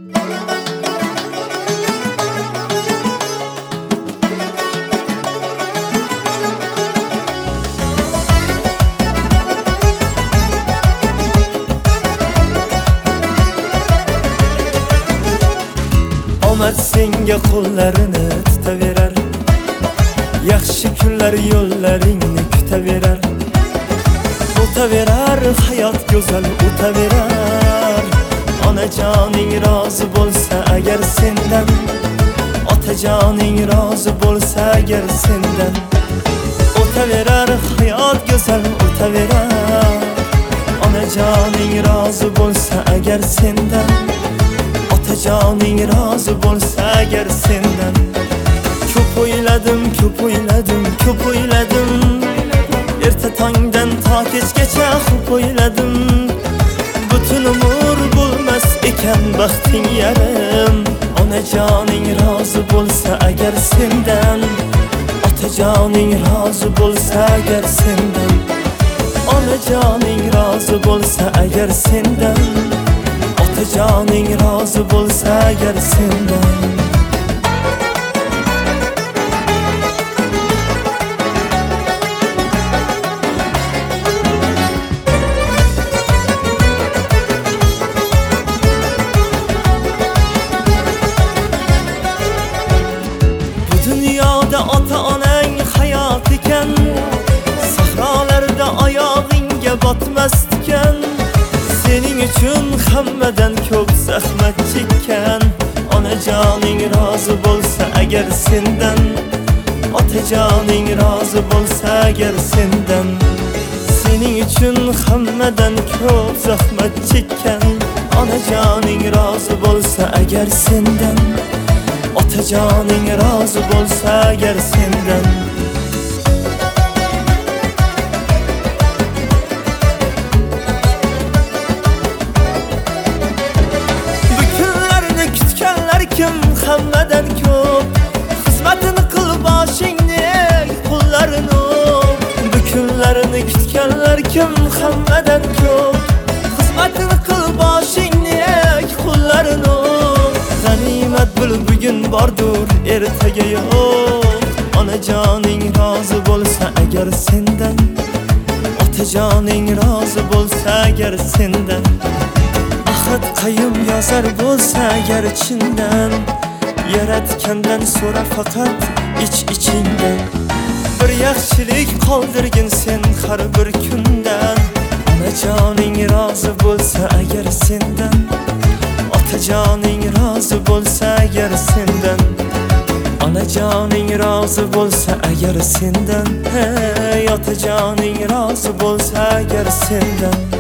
Omad senga qo'llarini tutaverar, yaxshi kunlar yo'llaringni kutaverar. O'taverar hayot go'zal o'taverar. Onajoning rozi bo'lsa agar sendan, otajoning rozi bo'lsa agar sendan. O'taverar hayot go'zal o'taverar. Onajoning rozi bo'lsa agar sendan, otajoning rozi bo'lsa agar sendan. Ko'p o'yladim, ko'p o'yladim, ko'p o'yladim. Erta tongdan to kechgacha ko'p o'yladim. Butun umr bo'lmas ekan baxting yarim. Onajoning rozi bo'lsa agar sendan, otajoning rozi bo'lsa agar sendan. Onajoning rozi bo'lsa agar sendan, otajoning rozi bo'lsa agar sendan. Bu dunyoda ota-onang hayot ekan, sahrolarda oyog'ingga botmasdikan. Sening uchun hammadan ko'p zahmat chekkan. Onajoning rozi bo'lsa agar sendan, otajoning rozi bo'lsa agar sendan. Sening uchun hammadan ko'p zahmat chekkan. Onajoning rozi bo'lsa agar sendan, otajoning rozi bo'lsa agar sendan. Hammadan ko'p xizmatini qil boshingni qo'llarini. Bu kunlarni kutganlar kim? Hammadan ko'p xizmatini qil boshingni qo'llarini. G'animat bil bugun bordur, ertaga yo'q. Onajoning rozi bo'lsa agar sendan, otajoning rozi bo'lsa agar sendan. Ahad qayum yozar bo'lsa agar chindan, yaratgandan so'ra faqat ich-ichingdan. Bir yaxshilik qoldirgin sen har bir kundan. Onajoning rozi bo'lsa agar sendan, otajoning rozi bo'lsa agar sendan. Onajoning rozi bo'lsa agar sendan, hey otajoning rozi bo'lsa agar sendan.